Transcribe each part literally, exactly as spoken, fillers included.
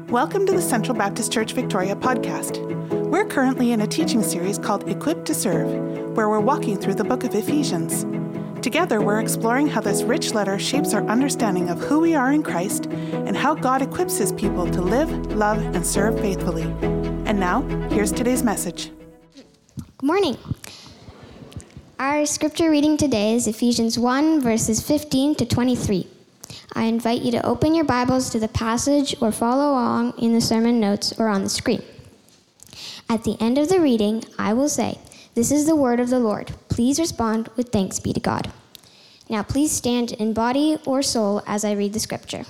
Welcome to the Central Baptist Church Victoria podcast. We're currently in a teaching series called Equipped to Serve, where we're walking through the book of Ephesians. Together, we're exploring how this rich letter shapes our understanding of who we are in Christ and how God equips his people to live, love, and serve faithfully. And now, here's today's message. Good morning. Our scripture reading today is Ephesians one, verses fifteen to twenty-three. I invite you to open your Bibles to the passage or follow along in the sermon notes or on the screen. At the end of the reading, I will say, "This is the word of the Lord." Please respond with thanks be to God. Now please stand in body or soul as I read the scripture.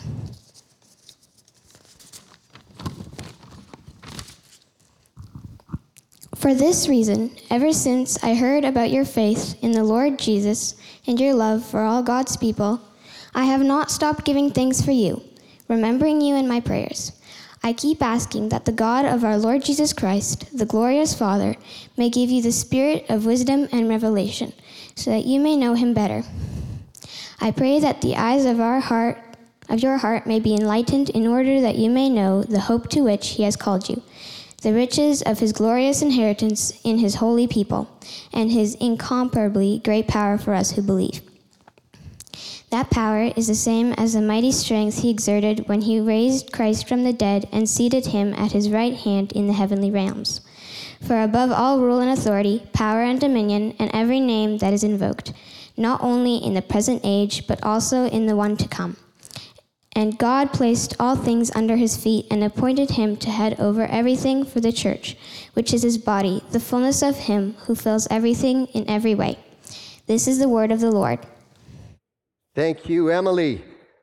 For this reason, ever since I heard about your faith in the Lord Jesus and your love for all God's people, I have not stopped giving thanks for you, remembering you in my prayers. I keep asking that the God of our Lord Jesus Christ, the glorious Father, may give you the spirit of wisdom and revelation, so that you may know him better. I pray that the eyes of our heart, of your heart may be enlightened in order that you may know the hope to which he has called you, the riches of his glorious inheritance in his holy people, and his incomparably great power for us who believe. That power is the same as the mighty strength he exerted when he raised Christ from the dead and seated him at his right hand in the heavenly realms. For above all rule and authority, power and dominion, and every name that is invoked, not only in the present age, but also in the one to come. And God placed all things under his feet and appointed him to head over everything for the church, which is his body, the fullness of him who fills everything in every way. This is the word of the Lord. Thank you, Emily.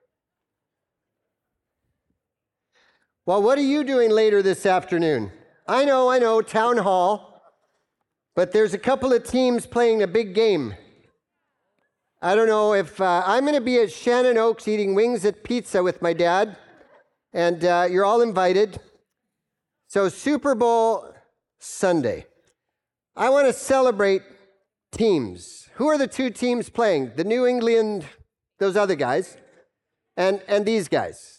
Well, what are you doing later this afternoon? I know, I know, town hall, but there's a couple of teams playing a big game. I don't know if, uh, I'm going to be at Shannon Oaks eating wings at pizza with my dad, and uh, you're all invited. So Super Bowl Sunday. I want to celebrate teams. Who are the two teams playing? The New England... Those other guys, and and these guys.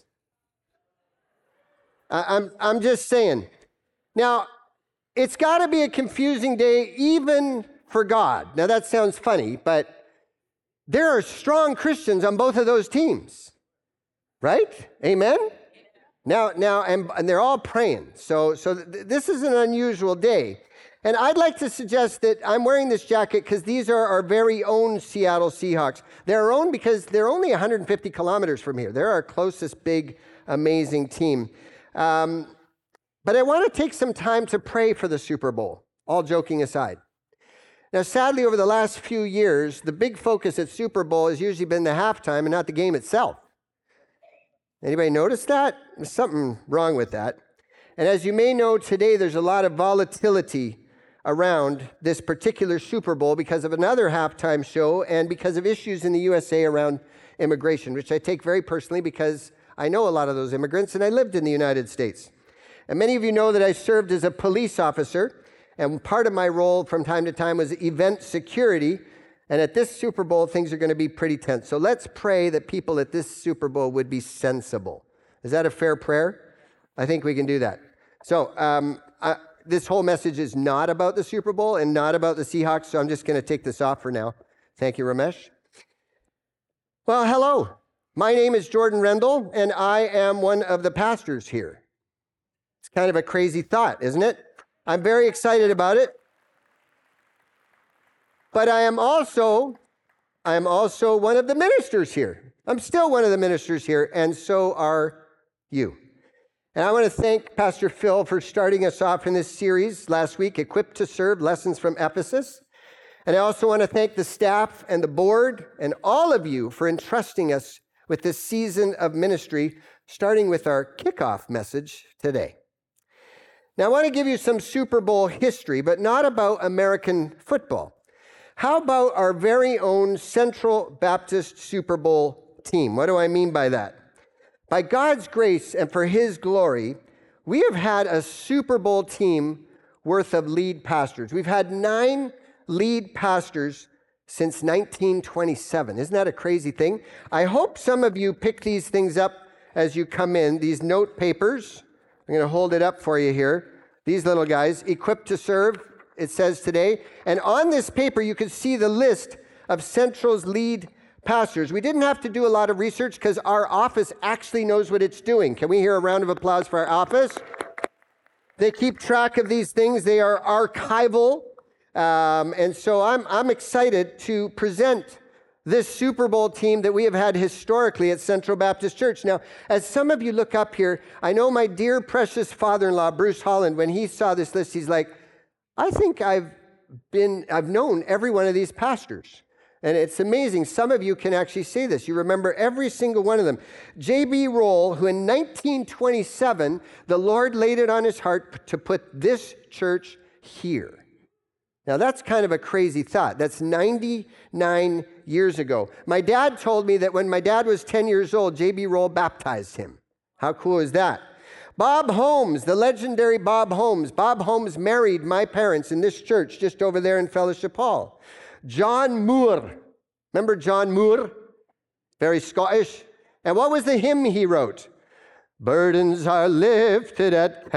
I, I'm I'm just saying. Now, it's got to be a confusing day even for God. Now that sounds funny, but there are strong Christians on both of those teams, right? Amen. Now now and, and they're all praying. So so th- this is an unusual day. And I'd like to suggest that I'm wearing this jacket because these are our very own Seattle Seahawks. They're our own because they're only one hundred fifty kilometers from here. They're our closest big, amazing team. Um, but I want to take some time to pray for the Super Bowl, all joking aside. Now, sadly, over the last few years, the big focus at Super Bowl has usually been the halftime and not the game itself. Anybody notice that? There's something wrong with that. And as you may know, today there's a lot of volatility around this particular Super Bowl because of another halftime show and because of issues in the U S A around immigration, which I take very personally because I know a lot of those immigrants and I lived in the United States. And many of you know that I served as a police officer, and part of my role from time to time was event security. And at this Super Bowl, things are going to be pretty tense. So let's pray that people at this Super Bowl would be sensible. Is that a fair prayer? I think we can do that. So, um, I, This whole message is not about the Super Bowl and not about the Seahawks, so I'm just going to take this off for now. Thank you, Ramesh. Well, hello. My name is Jordan Rendell, and I am one of the pastors here. It's kind of a crazy thought, isn't it? I'm very excited about it. But I am also, I am also one of the ministers here. I'm still one of the ministers here, and so are you. And I want to thank Pastor Phil for starting us off in this series last week, Equipped to Serve, Lessons from Ephesus. And I also want to thank the staff and the board and all of you for entrusting us with this season of ministry, starting with our kickoff message today. Now, I want to give you some Super Bowl history, but not about American football. How about our very own Central Baptist Super Bowl team? What do I mean by that? By God's grace and for his glory, we have had a Super Bowl team worth of lead pastors. We've had nine lead pastors since nineteen twenty-seven. Isn't that a crazy thing? I hope some of you pick these things up as you come in, these note papers I'm going to hold it up for you here. These little guys, equipped to serve, it says today. And on this paper, you can see the list of Central's lead pastors. We didn't have to do a lot of research because our office actually knows what it's doing. Can we hear a round of applause for our office? They keep track of these things. They are archival. Um, and so I'm, I'm excited to present this Super Bowl team that we have had historically at Central Baptist Church. Now, as some of you look up here, I know my dear precious father-in-law, Bruce Holland, when he saw this list, he's like, I think I've been, I've known every one of these pastors. And it's amazing. Some of you can actually say this. You remember every single one of them. J B Roll, who in nineteen twenty-seven, the Lord laid it on his heart to put this church here. Now, that's kind of a crazy thought. That's ninety-nine years ago. My dad told me that when my dad was ten years old, J B Roll baptized him. How cool is that? Bob Holmes, the legendary Bob Holmes. Bob Holmes married my parents in this church just over there in Fellowship Hall. John Moore. Remember John Moore? Very Scottish. And what was the hymn he wrote? Burdens are lifted at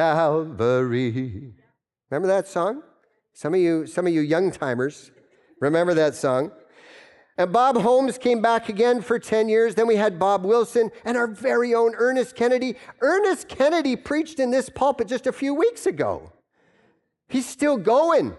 Calvary. Remember that song? Some of you, some of you young timers remember that song. And Bob Holmes came back again for ten years. Then we had Bob Wilson and our very own Ernest Kennedy. Ernest Kennedy preached in this pulpit just a few weeks ago. He's still going.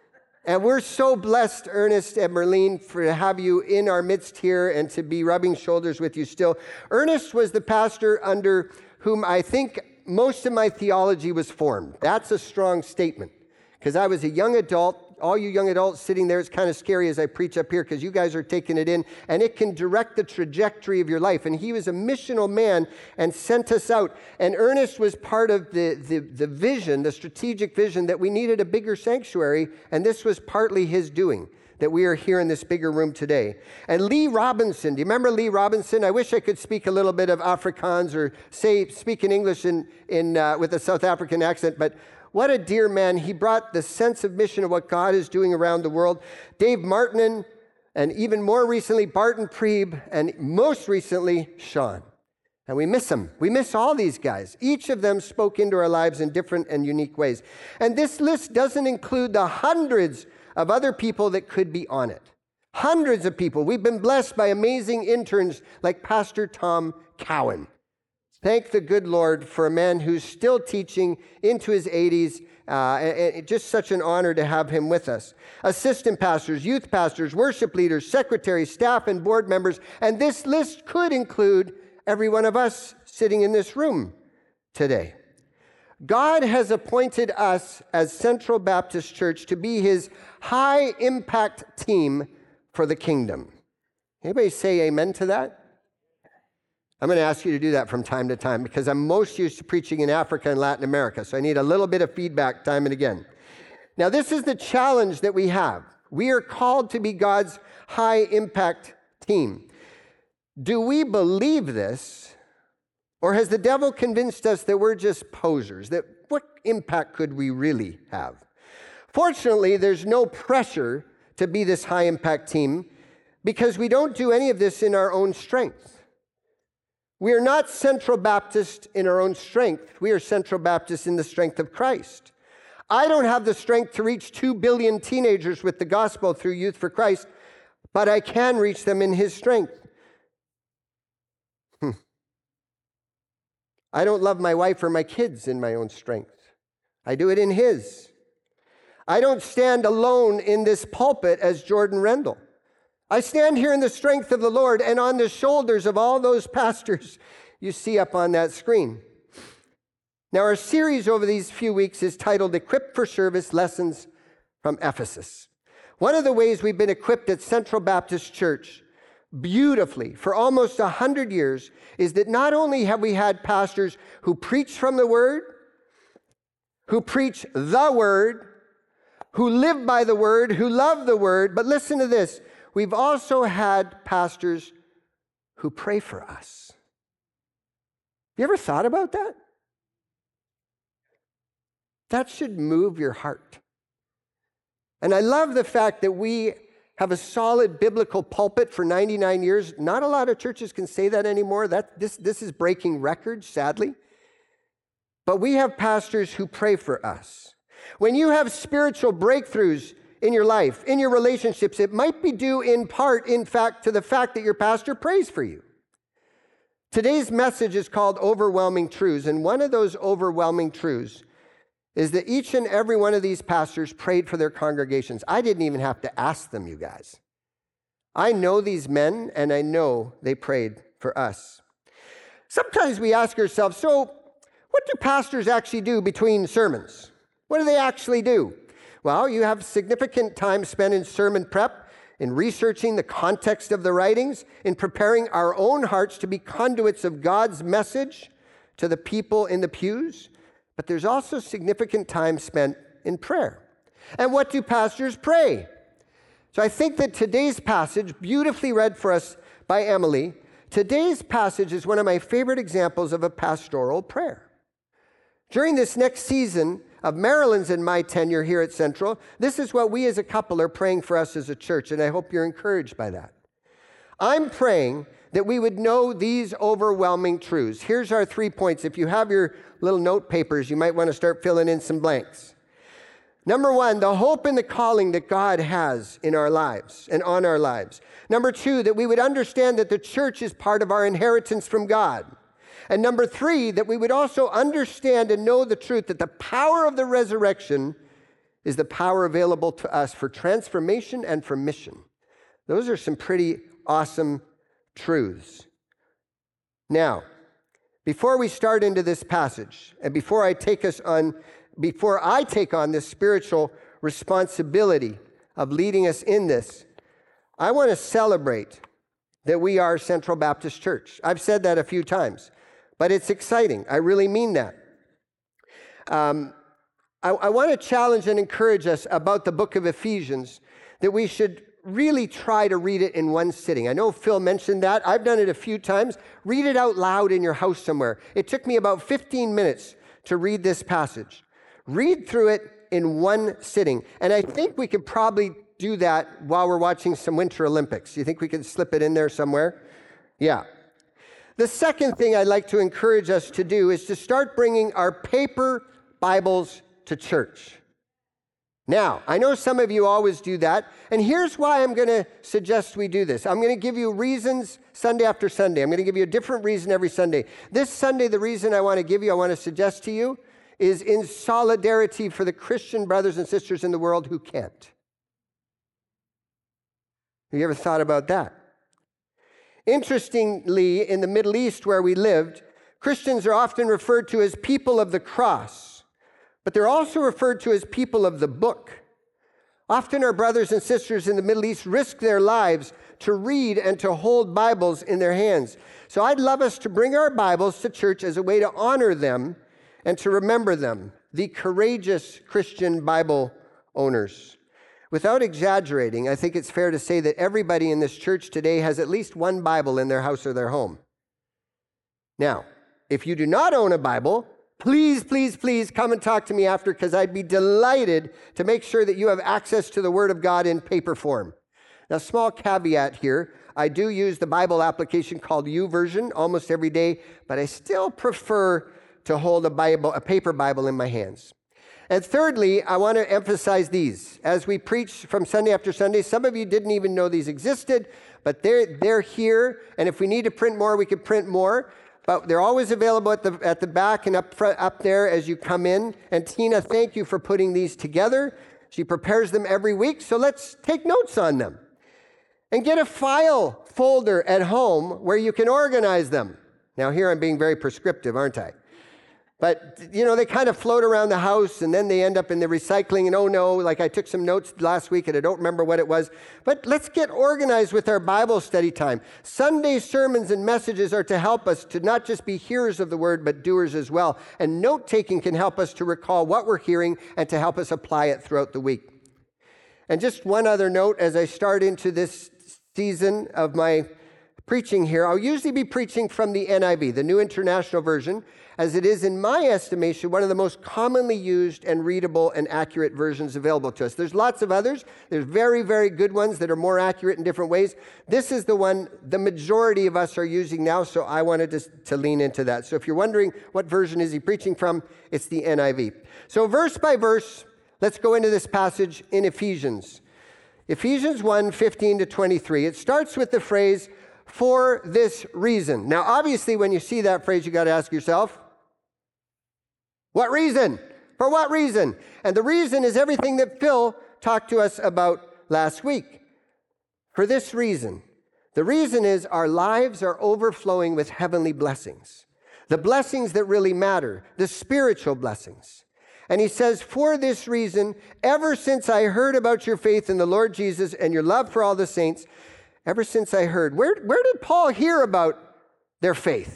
And we're so blessed, Ernest and Merlene, for to have you in our midst here and to be rubbing shoulders with you still. Ernest was the pastor under whom I think most of my theology was formed. That's a strong statement. Because I was a young adult. All you young adults sitting there, it's kind of scary as I preach up here because you guys are taking it in, and it can direct the trajectory of your life. And he was a missional man and sent us out. And Ernest was part of the, the, the vision, the strategic vision that we needed a bigger sanctuary, and this was partly his doing, that we are here in this bigger room today. And Lee Robinson, do you remember Lee Robinson? I wish I could speak a little bit of Afrikaans or say speak in English in, in, uh, with a South African accent, but what a dear man. He brought the sense of mission of what God is doing around the world. Dave Martinen, and even more recently, Barton Preeb, and most recently, Sean. And we miss them. We miss all these guys. Each of them spoke into our lives in different and unique ways. And this list doesn't include the hundreds of other people that could be on it. Hundreds of people. We've been blessed by amazing interns like Pastor Tom Cowan. Thank the good Lord for a man who's still teaching into his eighties. Uh, and, and just such an honor to have him with us. Assistant pastors, youth pastors, worship leaders, secretaries, staff, and board members. And this list could include every one of us sitting in this room today. God has appointed us as Central Baptist Church to be his high-impact team for the kingdom. Anybody say amen to that? I'm going to ask you to do that from time to time because I'm most used to preaching in Africa and Latin America, so I need a little bit of feedback time and again. Now, this is the challenge that we have. We are called to be God's high-impact team. Do we believe this, or has the devil convinced us that we're just posers, that what impact could we really have? Fortunately, there's no pressure to be this high-impact team because we don't do any of this in our own strength. We are not Central Baptist in our own strength. We are Central Baptist in the strength of Christ. I don't have the strength to reach two billion teenagers with the gospel through Youth for Christ, but I can reach them in his strength. Hmm. I don't love my wife or my kids in my own strength. I do it in his. I don't stand alone in this pulpit as Jordan Rendell. I stand here in the strength of the Lord and on the shoulders of all those pastors you see up on that screen. Now, our series over these few weeks is titled Equipped for Service, Lessons from Ephesus. One of the ways we've been equipped at Central Baptist Church beautifully for almost one hundred years is that not only have we had pastors who preach from the Word, who preach the Word, who live by the Word, who love the Word, but listen to this. We've also had pastors who pray for us. You ever thought about that? That should move your heart. And I love the fact that we have a solid biblical pulpit for ninety-nine years. Not a lot of churches can say that anymore. That, this, this is breaking records, sadly. but we have pastors who pray for us. When you have spiritual breakthroughs in your life, in your relationships, it might be due in part, in fact, to the fact that your pastor prays for you. Today's message is called Overwhelming Truths, and one of those overwhelming truths is that each and every one of these pastors prayed for their congregations. I didn't even have to ask them, you guys. I know these men, and I know they prayed for us. Sometimes we ask ourselves, so what do pastors actually do between sermons? What do they actually do? Well, you have significant time spent in sermon prep, in researching the context of the writings, in preparing our own hearts to be conduits of God's message to the people in the pews. But there's also significant time spent in prayer. And what do pastors pray? So I think that today's passage, beautifully read for us by Emily, today's passage is one of my favorite examples of a pastoral prayer. During this next season of Marilyn's and my tenure here at Central, this is what we as a couple are praying for us as a church, and I hope you're encouraged by that. I'm praying that we would know these overwhelming truths. Here's our three points. If you have your little note papers, you might want to start filling in some blanks. Number one, the hope and the calling that God has in our lives and on our lives. Number two, that we would understand that the church is part of our inheritance from God. And number three, that we would also understand and know the truth that the power of the resurrection is the power available to us for transformation and for mission. Those are some pretty awesome truths. Now, before we start into this passage, and before I take us on, before I take on this spiritual responsibility of leading us in this, I want to celebrate that we are Central Baptist Church. I've said that a few times, but it's exciting. I really mean that. Um, I, I want to challenge and encourage us about the book of Ephesians, that we should really try to read it in one sitting. I know Phil mentioned that. I've done it a few times. Read it out loud in your house somewhere. It took me about fifteen minutes to read this passage. Read through it in one sitting. And I think we could probably do that while we're watching some Winter Olympics. You think we could slip it in there somewhere? Yeah. The second thing I'd like to encourage us to do is to start bringing our paper Bibles to church. Now, I know some of you always do that, and here's why I'm going to suggest we do this. I'm going to give you reasons Sunday after Sunday. I'm going to give you a different reason every Sunday. This Sunday, the reason I want to give you, I want to suggest to you, is in solidarity for the Christian brothers and sisters in the world who can't. Have you ever thought about that? Interestingly, in the Middle East where we lived, Christians are often referred to as people of the cross, but they're also referred to as people of the book. Often our brothers and sisters in the Middle East risk their lives to read and to hold Bibles in their hands. So I'd love us to bring our Bibles to church as a way to honor them and to remember them, the courageous Christian Bible owners. Without exaggerating, I think it's fair to say that everybody in this church today has at least one Bible in their house or their home. Now, if you do not own a Bible, please, please, please come and talk to me after, because I'd be delighted to make sure that you have access to the Word of God in paper form. Now, small caveat here. I do use the Bible application called YouVersion almost every day, but I still prefer to hold a Bible, a paper Bible in my hands. And thirdly, I want to emphasize these. As we preach from Sunday after Sunday, some of you didn't even know these existed, but they're, they're here, and if we need to print more, we could print more. But they're always available at the at the back and up front, up there as you come in. And Tina, thank you for putting these together. She prepares them every week, so let's take notes on them. And get a file folder at home where you can organize them. Now here I'm being very prescriptive, aren't I? But, you know, they kind of float around the house and then they end up in the recycling, and oh no, like I took some notes last week and I don't remember what it was. But let's get organized with our Bible study time. Sunday sermons and messages are to help us to not just be hearers of the word, but doers as well. And note-taking can help us to recall what we're hearing and to help us apply it throughout the week. And just one other note as I start into this season of my preaching here, I'll usually be preaching from the N I V, the New International Version, as it is, in my estimation, one of the most commonly used and readable and accurate versions available to us. There's lots of others. There's very, very good ones that are more accurate in different ways. This is the one the majority of us are using now, so I wanted to, to lean into that. So if you're wondering what version is he preaching from, it's the N I V. So verse by verse, let's go into this passage in Ephesians. Ephesians one, fifteen to twenty-three. It starts with the phrase, "for this reason." Now, obviously, when you see that phrase, you got to ask yourself, what reason? For what reason? And the reason is everything that Phil talked to us about last week. For this reason. The reason is our lives are overflowing with heavenly blessings. The blessings that really matter, the spiritual blessings. And he says, for this reason, ever since I heard about your faith in the Lord Jesus and your love for all the saints, ever since I heard. Where, where did Paul hear about their faith?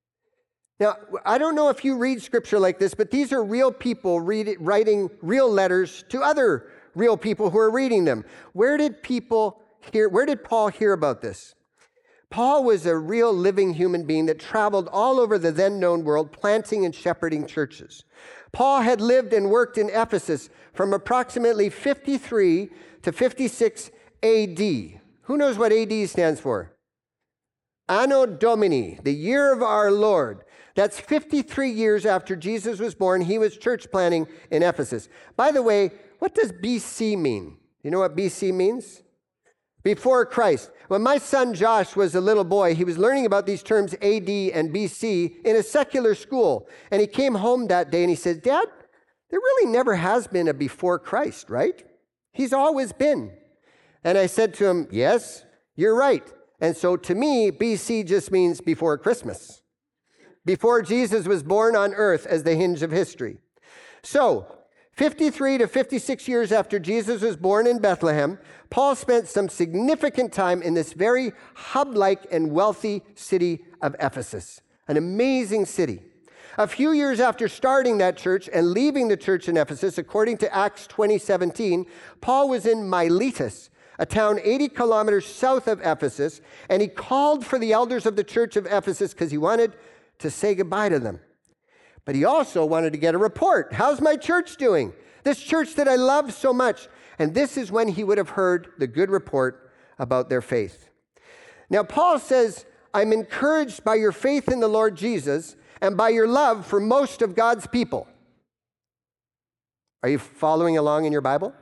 Now, I don't know if you read scripture like this, but these are real people read, writing real letters to other real people who are reading them. Where did people hear, where did Paul hear about this? Paul was a real living human being that traveled all over the then known world, planting and shepherding churches. Paul had lived and worked in Ephesus from approximately fifty-three to fifty-six A D. Who knows what A D stands for? Anno Domini, the year of our Lord. That's fifty-three years after Jesus was born. He was church planting in Ephesus. By the way, what does B C mean? You know what B C means? Before Christ. When my son Josh was a little boy, he was learning about these terms A D and B C in a secular school. And he came home that day and he said, Dad, there really never has been a before Christ, right? He's always been. And I said to him, yes, you're right. And so to me, B C just means before Christmas. Before Jesus was born on earth as the hinge of history. So, fifty-three to fifty-six years after Jesus was born in Bethlehem, Paul spent some significant time in this very hub-like and wealthy city of Ephesus. An amazing city. A few years after starting that church and leaving the church in Ephesus, according to Acts twenty seventeen, Paul was in Miletus, a town eighty kilometers south of Ephesus, and he called for the elders of the church of Ephesus because he wanted to say goodbye to them. But he also wanted to get a report. How's my church doing? This church that I love so much. And this is when he would have heard the good report about their faith. Now, Paul says, I'm encouraged by your faith in the Lord Jesus and by your love for most of God's people. Are you following along in your Bible?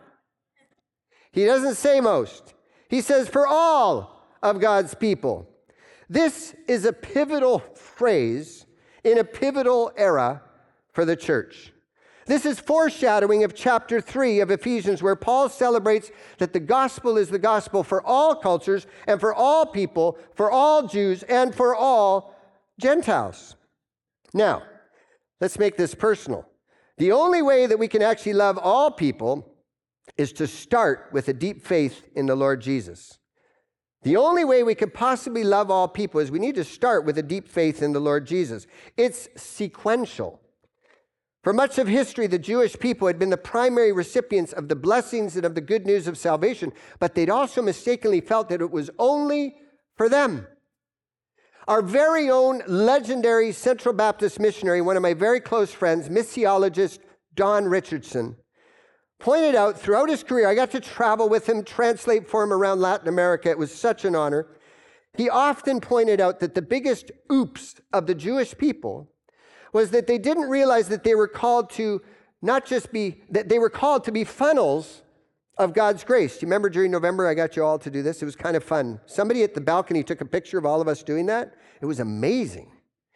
He doesn't say most. He says for all of God's people. This is a pivotal phrase in a pivotal era for the church. This is foreshadowing of chapter three of Ephesians, where Paul celebrates that the gospel is the gospel for all cultures and for all people, for all Jews and for all Gentiles. Now, let's make this personal. The only way that we can actually love all people is to start with a deep faith in the Lord Jesus. The only way we could possibly love all people is we need to start with a deep faith in the Lord Jesus. It's sequential. For much of history, the Jewish people had been the primary recipients of the blessings and of the good news of salvation, but they'd also mistakenly felt that it was only for them. Our very own legendary Central Baptist missionary, one of my very close friends, missiologist Don Richardson, pointed out throughout his career, I got to travel with him, translate for him around Latin America. It was such an honor. He often pointed out that the biggest oops of the Jewish people was that they didn't realize that they were called to not just be, that they were called to be funnels of God's grace. Do you remember during November, I got you all to do this? It was kind of fun. Somebody at the balcony took a picture of all of us doing that. It was amazing.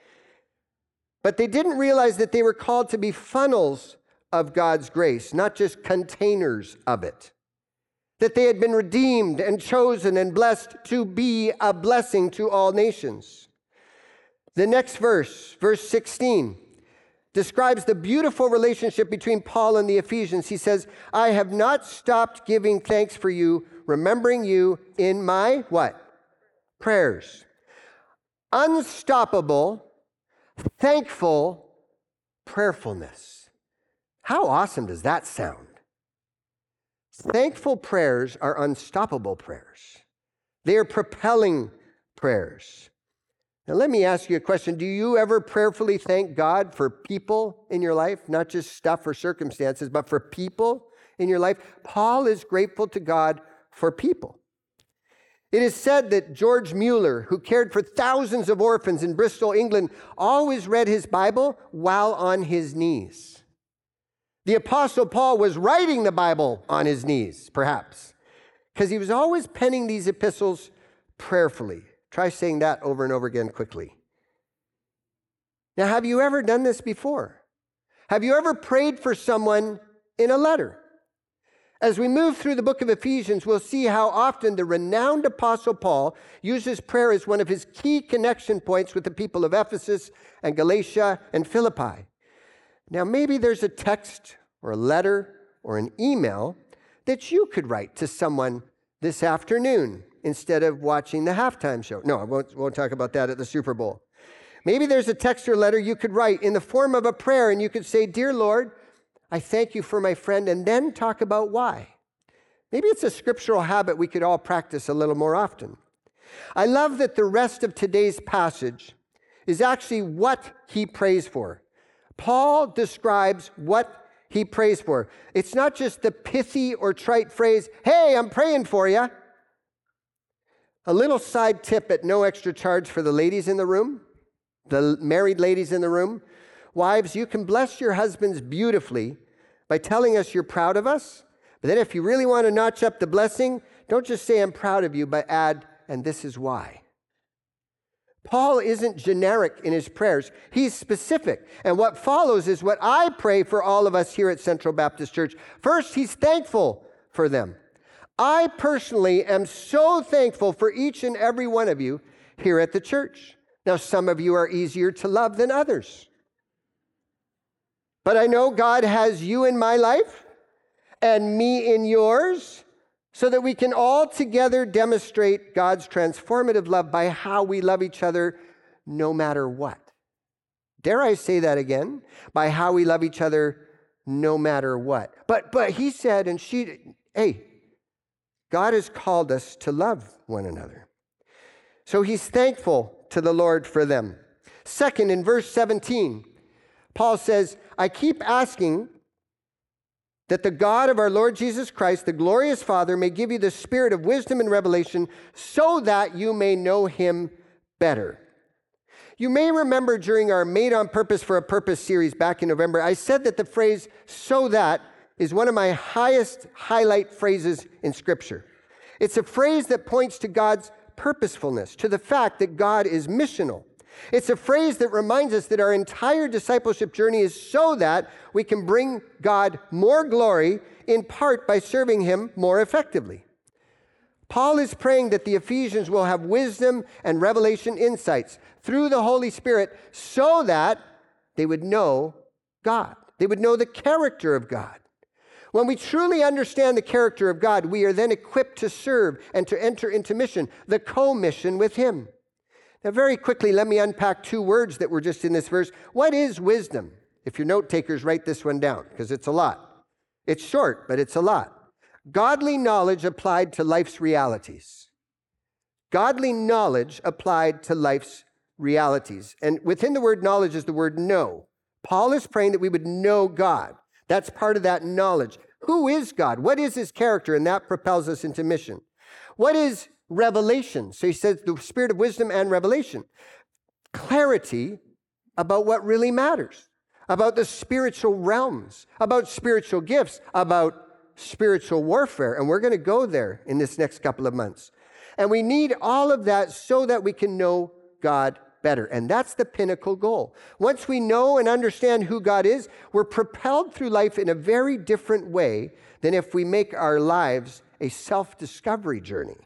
But they didn't realize that they were called to be funnels of God's grace, not just containers of it. That they had been redeemed and chosen and blessed to be a blessing to all nations. The next verse, verse sixteen, describes the beautiful relationship between Paul and the Ephesians. He says, I have not stopped giving thanks for you, remembering you in my, what? Prayers. Unstoppable, thankful prayerfulness. How awesome does that sound? Thankful prayers are unstoppable prayers. They are propelling prayers. Now, let me ask you a question. Do you ever prayerfully thank God for people in your life? Not just stuff or circumstances, but for people in your life? Paul is grateful to God for people. It is said that George Mueller, who cared for thousands of orphans in Bristol, England, always read his Bible while on his knees. The Apostle Paul was writing the Bible on his knees, perhaps, because he was always penning these epistles prayerfully. Try saying that over and over again quickly. Now, have you ever done this before? Have you ever prayed for someone in a letter? As we move through the book of Ephesians, we'll see how often the renowned Apostle Paul uses prayer as one of his key connection points with the people of Ephesus and Galatia and Philippi. Now, maybe there's a text or a letter or an email that you could write to someone this afternoon instead of watching the halftime show. No, I won't, won't talk about that at the Super Bowl. Maybe there's a text or letter you could write in the form of a prayer, and you could say, "Dear Lord, I thank you for my friend," and then talk about why. Maybe it's a scriptural habit we could all practice a little more often. I love that the rest of today's passage is actually what he prays for. Paul describes what he prays for. It's not just the pithy or trite phrase, "Hey, I'm praying for you." A little side tip at no extra charge for the ladies in the room, the married ladies in the room. Wives, you can bless your husbands beautifully by telling us you're proud of us. But then if you really want to notch up the blessing, don't just say, "I'm proud of you," but add, "and this is why." Paul isn't generic in his prayers. He's specific. And what follows is what I pray for all of us here at Central Baptist Church. First, he's thankful for them. I personally am so thankful for each and every one of you here at the church. Now, some of you are easier to love than others. But I know God has you in my life and me in yours so that we can all together demonstrate God's transformative love by how we love each other no matter what. Dare I say that again? By how we love each other no matter what. But but he said, and she, hey, God has called us to love one another. So he's thankful to the Lord for them. Second, in verse seventeen, Paul says, "I keep asking that the God of our Lord Jesus Christ, the glorious Father, may give you the spirit of wisdom and revelation so that you may know him better." You may remember during our Made on Purpose for a Purpose series back in November, I said that the phrase "so that" is one of my highest highlight phrases in Scripture. It's a phrase that points to God's purposefulness, to the fact that God is missional. It's a phrase that reminds us that our entire discipleship journey is so that we can bring God more glory, in part by serving him more effectively. Paul is praying that the Ephesians will have wisdom and revelation insights through the Holy Spirit so that they would know God. They would know the character of God. When we truly understand the character of God, we are then equipped to serve and to enter into mission, the co-mission with him. Now, very quickly, let me unpack two words that were just in this verse. What is wisdom? If you're note takers, write this one down, because it's a lot. It's short, but it's a lot. Godly knowledge applied to life's realities. Godly knowledge applied to life's realities. And within the word knowledge is the word know. Paul is praying that we would know God. That's part of that knowledge. Who is God? What is his character? And that propels us into mission. What is revelation? So he says the spirit of wisdom and revelation. Clarity about what really matters, about the spiritual realms, about spiritual gifts, about spiritual warfare. And we're going to go there in this next couple of months. And we need all of that so that we can know God better. And that's the pinnacle goal. Once we know and understand who God is, we're propelled through life in a very different way than if we make our lives a self-discovery journey.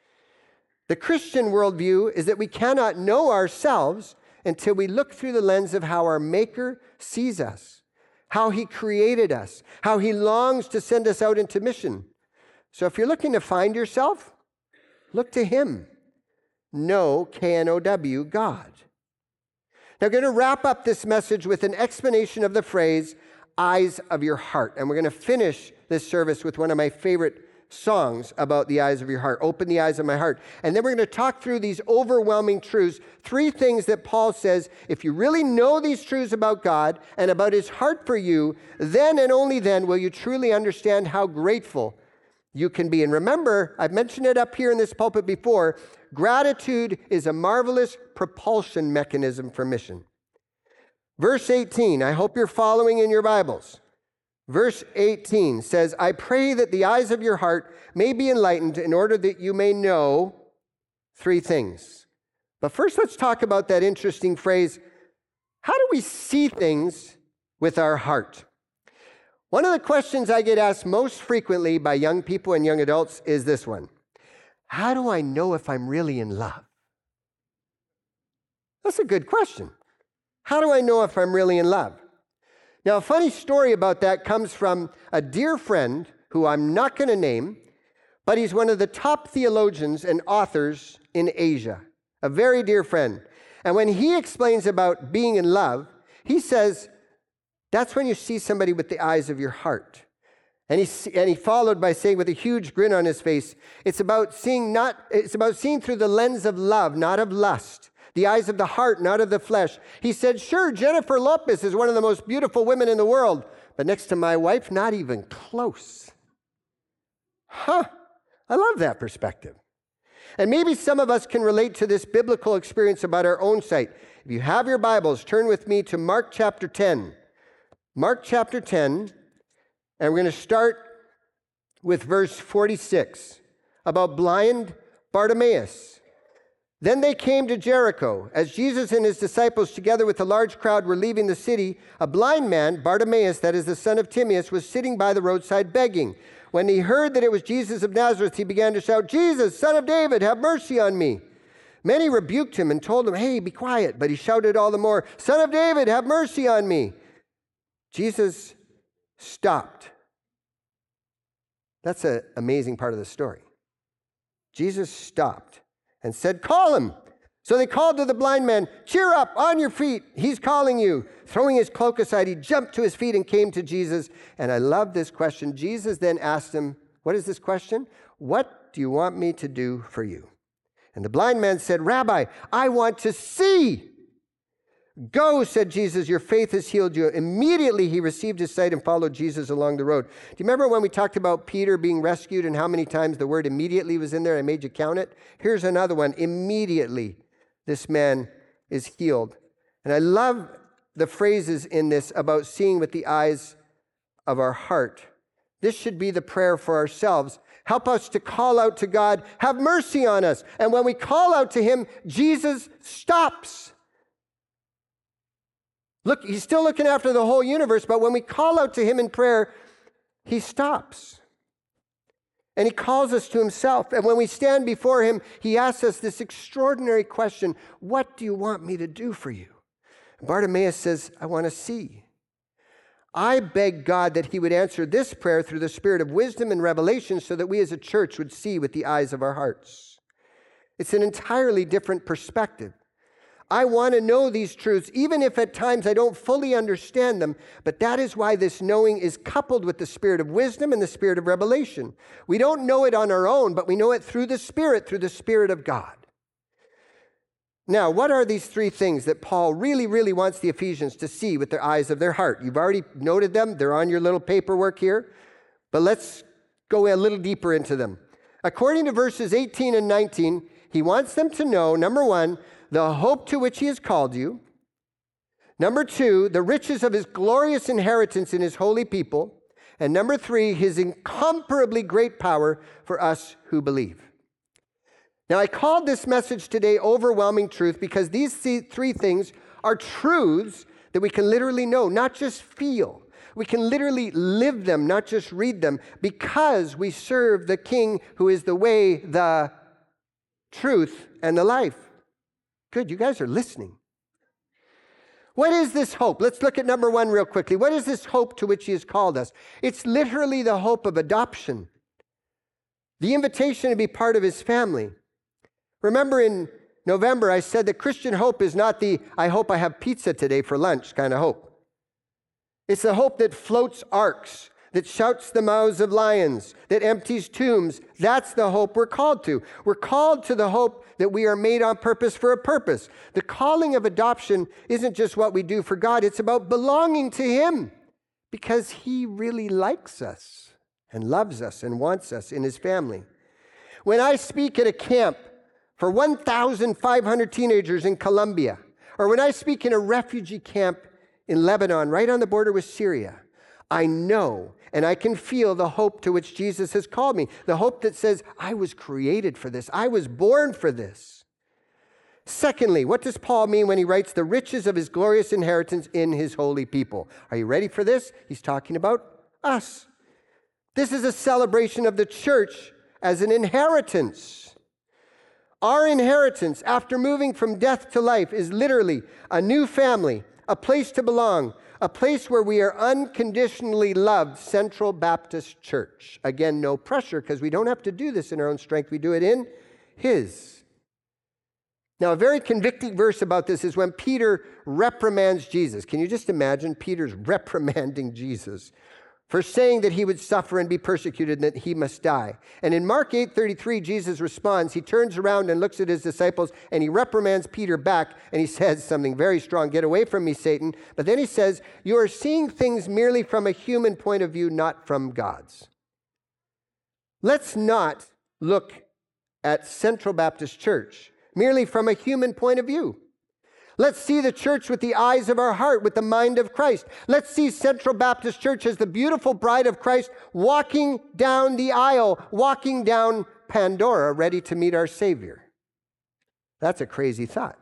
The Christian worldview is that we cannot know ourselves until we look through the lens of how our Maker sees us, how he created us, how he longs to send us out into mission. So if you're looking to find yourself, look to him. Know, K N O W, God. Now, I'm going to wrap up this message with an explanation of the phrase, eyes of your heart. And we're going to finish this service with one of my favorite songs about the eyes of your heart. Open the eyes of my heart. And then we're going to talk through these overwhelming truths. Three things that Paul says, if you really know these truths about God and about his heart for you, then and only then will you truly understand how grateful you can be. And remember, I've mentioned it up here in this pulpit before, gratitude is a marvelous propulsion mechanism for mission. Verse eighteen, I hope you're following in your Bibles. Verse eighteen says, I pray that the eyes of your heart may be enlightened in order that you may know three things. But first, let's talk about that interesting phrase, how do we see things with our heart? One of the questions I get asked most frequently by young people and young adults is this one. How do I know if I'm really in love? That's a good question. How do I know if I'm really in love? Now, a funny story about that comes from a dear friend who I'm not going to name, but he's one of the top theologians and authors in Asia, a very dear friend. And when he explains about being in love, he says, that's when you see somebody with the eyes of your heart. And he, and he followed by saying with a huge grin on his face, it's about seeing not, it's about seeing through the lens of love, not of lust. The eyes of the heart, not of the flesh. He said, sure, Jennifer Lopez is one of the most beautiful women in the world, but next to my wife, not even close. Huh, I love that perspective. And maybe some of us can relate to this biblical experience about our own sight. If you have your Bibles, turn with me to Mark chapter ten. Mark chapter ten, and we're going to start with verse forty-six about blind Bartimaeus. Then they came to Jericho. As Jesus and his disciples, together with a large crowd, were leaving the city, a blind man, Bartimaeus, that is the son of Timaeus, was sitting by the roadside begging. When he heard that it was Jesus of Nazareth, he began to shout, Jesus, son of David, have mercy on me. Many rebuked him and told him, hey, be quiet. But he shouted all the more, Son of David, have mercy on me. Jesus stopped. That's an amazing part of the story. Jesus stopped and said, call him. So they called to the blind man, cheer up, on your feet, he's calling you. Throwing his cloak aside, he jumped to his feet and came to Jesus. And I love this question. Jesus then asked him, what is this question? What do you want me to do for you? And the blind man said, Rabbi, I want to see. Go, said Jesus, your faith has healed you. Immediately he received his sight and followed Jesus along the road. Do you remember when we talked about Peter being rescued and how many times the word immediately was in there? I made you count it. Here's another one. Immediately this man is healed. And I love the phrases in this about seeing with the eyes of our heart. This should be the prayer for ourselves. Help us to call out to God, have mercy on us. And when we call out to him, Jesus stops. Look, he's still looking after the whole universe, but when we call out to him in prayer, he stops. And he calls us to himself. And when we stand before him, he asks us this extraordinary question, what do you want me to do for you? Bartimaeus says, I want to see. I beg God that he would answer this prayer through the spirit of wisdom and revelation so that we as a church would see with the eyes of our hearts. It's an entirely different perspective. I want to know these truths, even if at times I don't fully understand them, but that is why this knowing is coupled with the spirit of wisdom and the spirit of revelation. We don't know it on our own, but we know it through the Spirit, through the Spirit of God. Now, what are these three things that Paul really, really wants the Ephesians to see with their eyes of their heart? You've already noted them. They're on your little paperwork here, but let's go a little deeper into them. According to verses eighteen and nineteen, he wants them to know, number one, the hope to which he has called you. Number two, the riches of his glorious inheritance in his holy people. And number three, his incomparably great power for us who believe. Now, I called this message today Overwhelming Truth because these three things are truths that we can literally know, not just feel. We can literally live them, not just read them, because we serve the King who is the way, the truth, and the life. Good, you guys are listening. What is this hope? Let's look at number one real quickly. What is this hope to which he has called us? It's literally the hope of adoption, the invitation to be part of his family. Remember in November, I said that Christian hope is not the, I hope I have pizza today for lunch kind of hope. It's the hope that floats arcs, that shuts the mouths of lions, that empties tombs. That's the hope we're called to. We're called to the hope that we are made on purpose for a purpose. The calling of adoption isn't just what we do for God. It's about belonging to Him because He really likes us and loves us and wants us in His family. When I speak at a camp for one thousand five hundred teenagers in Colombia, or when I speak in a refugee camp in Lebanon, right on the border with Syria, I know and I can feel the hope to which Jesus has called me. The hope that says, I was created for this. I was born for this. Secondly, what does Paul mean when he writes the riches of his glorious inheritance in his holy people? Are you ready for this? He's talking about us. This is a celebration of the church as an inheritance. Our inheritance after moving from death to life is literally a new family, a place to belong, a place where we are unconditionally loved, Central Baptist Church. Again, no pressure because we don't have to do this in our own strength. We do it in His. Now, a very convicting verse about this is when Peter reprimands Jesus. Can you just imagine Peter's reprimanding Jesus for saying that he would suffer and be persecuted and that he must die? And in Mark eight thirty-three, Jesus responds. He turns around and looks at his disciples and he reprimands Peter back and he says something very strong. Get away from me, Satan. But then he says, you are seeing things merely from a human point of view, not from God's. Let's not look at Central Baptist Church merely from a human point of view. Let's see the church with the eyes of our heart, with the mind of Christ. Let's see Central Baptist Church as the beautiful bride of Christ walking down the aisle, walking down Pandora, ready to meet our Savior. That's a crazy thought.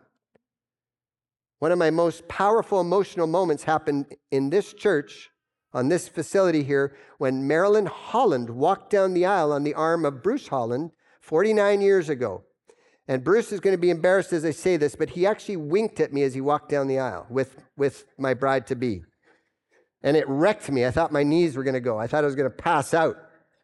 One of my most powerful emotional moments happened in this church, on this facility here, when Marilyn Holland walked down the aisle on the arm of Bruce Holland forty-nine years ago. And Bruce is going to be embarrassed as I say this, but he actually winked at me as he walked down the aisle with, with my bride-to-be. And it wrecked me. I thought my knees were going to go. I thought I was going to pass out.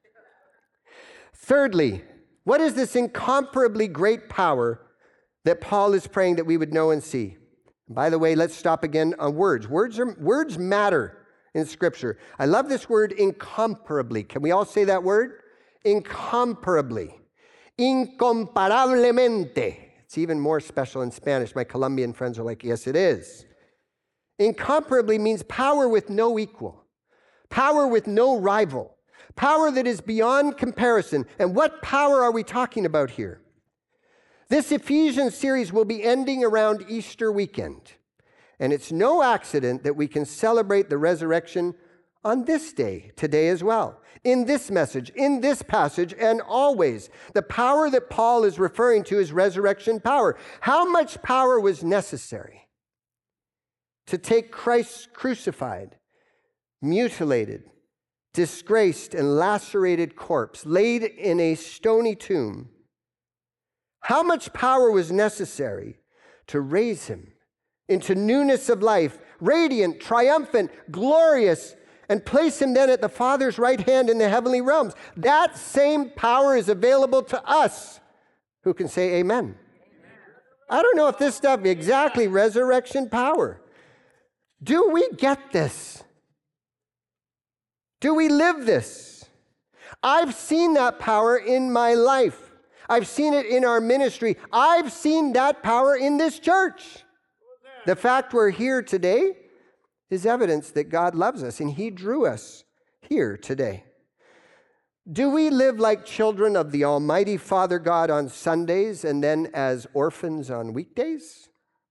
Thirdly, what is this incomparably great power that Paul is praying that we would know and see? By the way, let's stop again on words. Words are, words matter in Scripture. I love this word incomparably. Can we all say that word? Incomparably. Incomparablemente. It's even more special in Spanish. My Colombian friends are like, yes, it is. Incomparably means power with no equal, power with no rival, power that is beyond comparison. And what power are we talking about here? This Ephesians series will be ending around Easter weekend. And it's no accident that we can celebrate the resurrection on this day, today as well. In this message, in this passage, and always. The power that Paul is referring to is resurrection power. How much power was necessary to take Christ's crucified, mutilated, disgraced, and lacerated corpse, laid in a stony tomb? How much power was necessary to raise him into newness of life, radiant, triumphant, glorious, and place him then at the Father's right hand in the heavenly realms? That same power is available to us who can say amen. I don't know if this stuff, exactly, resurrection power. Do we get this? Do we live this? I've seen that power in my life. I've seen it in our ministry. I've seen that power in this church. The fact we're here today is evidence that God loves us and He drew us here today. Do we live like children of the Almighty Father God on Sundays and then as orphans on weekdays?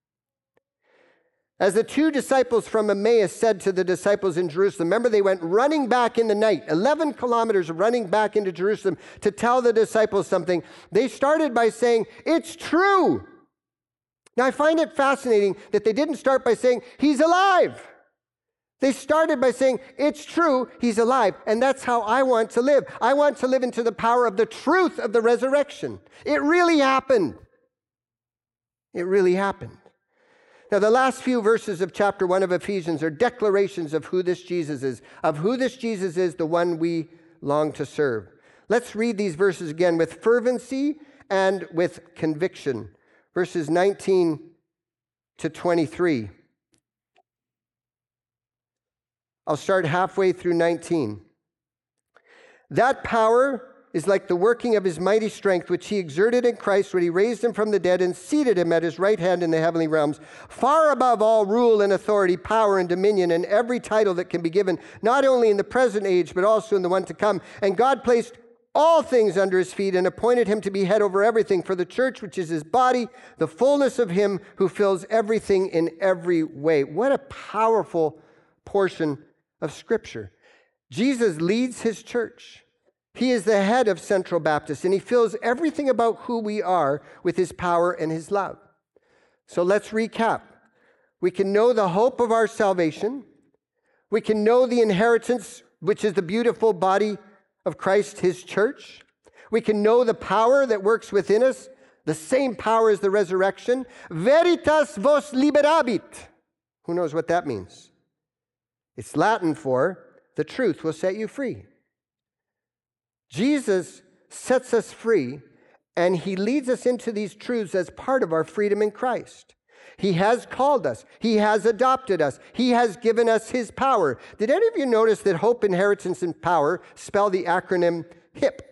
As the two disciples from Emmaus said to the disciples in Jerusalem, remember they went running back in the night, eleven kilometers running back into Jerusalem to tell the disciples something. They started by saying, it's true. Now I find it fascinating that they didn't start by saying, He's alive. They started by saying, it's true, He's alive, and that's how I want to live. I want to live into the power of the truth of the resurrection. It really happened. It really happened. Now, the last few verses of chapter one of Ephesians are declarations of who this Jesus is, of who this Jesus is, the one we long to serve. Let's read these verses again with fervency and with conviction. Verses nineteen to twenty-three. I'll start halfway through nineteen. That power is like the working of his mighty strength, which he exerted in Christ when he raised him from the dead and seated him at his right hand in the heavenly realms, far above all rule and authority, power and dominion, and every title that can be given, not only in the present age, but also in the one to come. And God placed all things under his feet and appointed him to be head over everything for the church, which is his body, the fullness of him who fills everything in every way. What a powerful portion of Scripture. Jesus leads his church. He is the head of Central Baptist, and he fills everything about who we are with his power and his love. So let's recap. We can know the hope of our salvation. We can know the inheritance, which is the beautiful body of Christ, his church. We can know the power that works within us, the same power as the resurrection. Veritas vos liberabit. Who knows what that means? It's Latin for the truth will set you free. Jesus sets us free, and he leads us into these truths as part of our freedom in Christ. He has called us. He has adopted us. He has given us his power. Did any of you notice that hope, inheritance, and power spell the acronym HIP?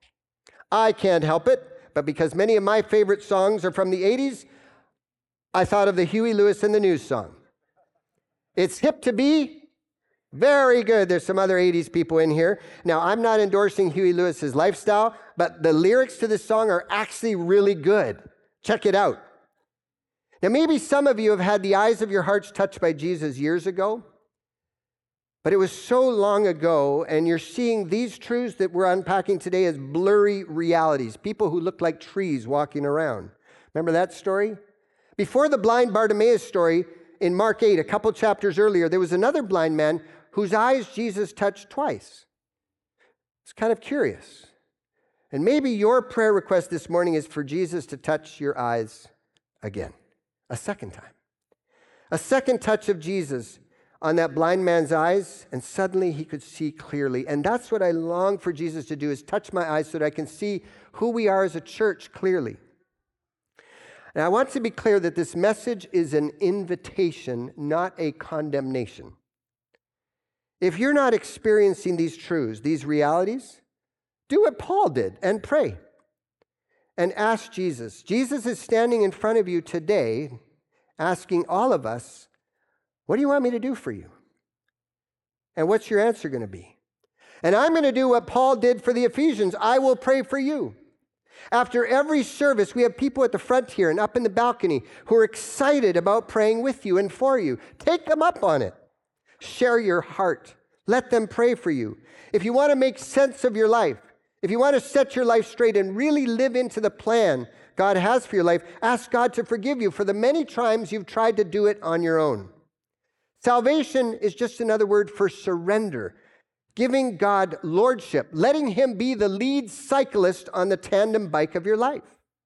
I can't help it, but because many of my favorite songs are from the eighties, I thought of the Huey Lewis and the News song. It's hip to be. Very good. There's some other eighties people in here. Now, I'm not endorsing Huey Lewis's lifestyle, but the lyrics to this song are actually really good. Check it out. Now, maybe some of you have had the eyes of your hearts touched by Jesus years ago, but it was so long ago, and you're seeing these truths that we're unpacking today as blurry realities, people who look like trees walking around. Remember that story? Before the blind Bartimaeus story, in Mark eight, a couple chapters earlier, there was another blind man whose eyes Jesus touched twice. It's kind of curious. And maybe your prayer request this morning is for Jesus to touch your eyes again, a second time. A second touch of Jesus on that blind man's eyes, and suddenly he could see clearly. And that's what I long for Jesus to do, is touch my eyes so that I can see who we are as a church clearly. And I want to be clear that this message is an invitation, not a condemnation. If you're not experiencing these truths, these realities, do what Paul did and pray and ask Jesus. Jesus is standing in front of you today asking all of us, what do you want me to do for you? And what's your answer going to be? And I'm going to do what Paul did for the Ephesians. I will pray for you. After every service, we have people at the front here and up in the balcony who are excited about praying with you and for you. Take them up on it. Share your heart. Let them pray for you. If you want to make sense of your life, if you want to set your life straight and really live into the plan God has for your life, ask God to forgive you for the many times you've tried to do it on your own. Salvation is just another word for surrender. Giving God lordship, letting him be the lead cyclist on the tandem bike of your life.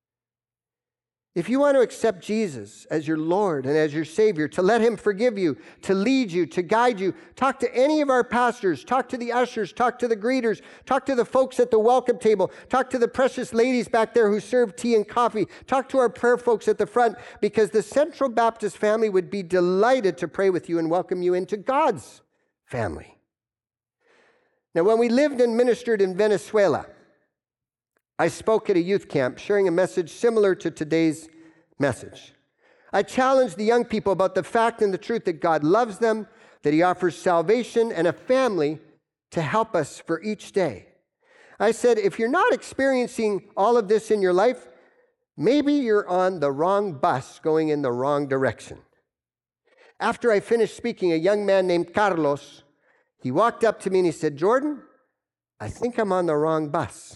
If you want to accept Jesus as your Lord and as your Savior, to let him forgive you, to lead you, to guide you, talk to any of our pastors, talk to the ushers, talk to the greeters, talk to the folks at the welcome table, talk to the precious ladies back there who serve tea and coffee, talk to our prayer folks at the front, because the Central Baptist family would be delighted to pray with you and welcome you into God's family. Now, when we lived and ministered in Venezuela, I spoke at a youth camp sharing a message similar to today's message. I challenged the young people about the fact and the truth that God loves them, that he offers salvation and a family to help us for each day. I said, if you're not experiencing all of this in your life, maybe you're on the wrong bus going in the wrong direction. After I finished speaking, a young man named Carlos, he walked up to me and he said, Jordan, I think I'm on the wrong bus.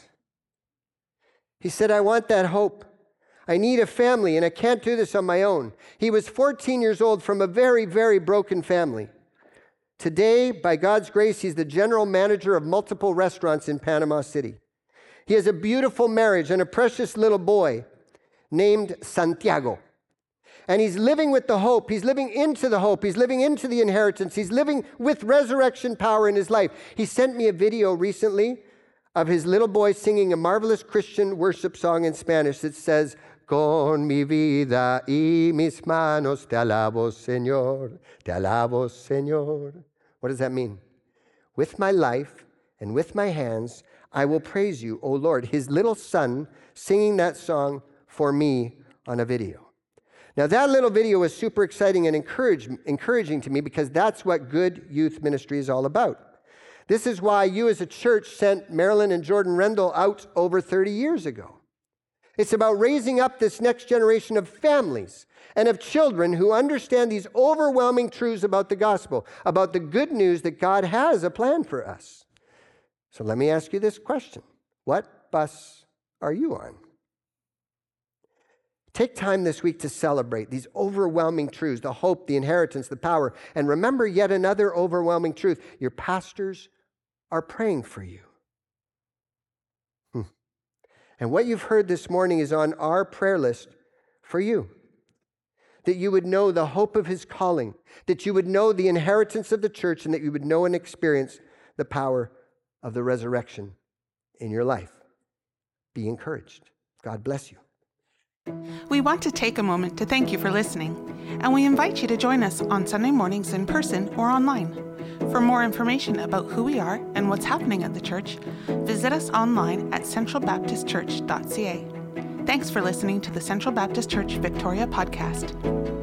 He said, I want that hope. I need a family, and I can't do this on my own. He was fourteen years old from a very, very broken family. Today, by God's grace, he's the general manager of multiple restaurants in Panama City. He has a beautiful marriage and a precious little boy named Santiago. And he's living with the hope. He's living into the hope. He's living into the inheritance. He's living with resurrection power in his life. He sent me a video recently of his little boy singing a marvelous Christian worship song in Spanish that says, Con mi vida y mis manos te alabo, Señor, te alabo, Señor. What does that mean? With my life and with my hands I will praise you, O Lord. His little son singing that song for me on a video. Now, that little video was super exciting and encourage, encouraging to me because that's what good youth ministry is all about. This is why you as a church sent Marilyn and Jordan Rendell out over thirty years ago. It's about raising up this next generation of families and of children who understand these overwhelming truths about the gospel, about the good news that God has a plan for us. So let me ask you this question. What bus are you on? Take time this week to celebrate these overwhelming truths, the hope, the inheritance, the power, and remember yet another overwhelming truth. Your pastors are praying for you. Hmm. And what you've heard this morning is on our prayer list for you. That you would know the hope of his calling, that you would know the inheritance of the church, and that you would know and experience the power of the resurrection in your life. Be encouraged. God bless you. We want to take a moment to thank you for listening, and we invite you to join us on Sunday mornings in person or online. For more information about who we are and what's happening at the church, visit us online at central baptist church dot c a. Thanks for listening to the Central Baptist Church Victoria podcast.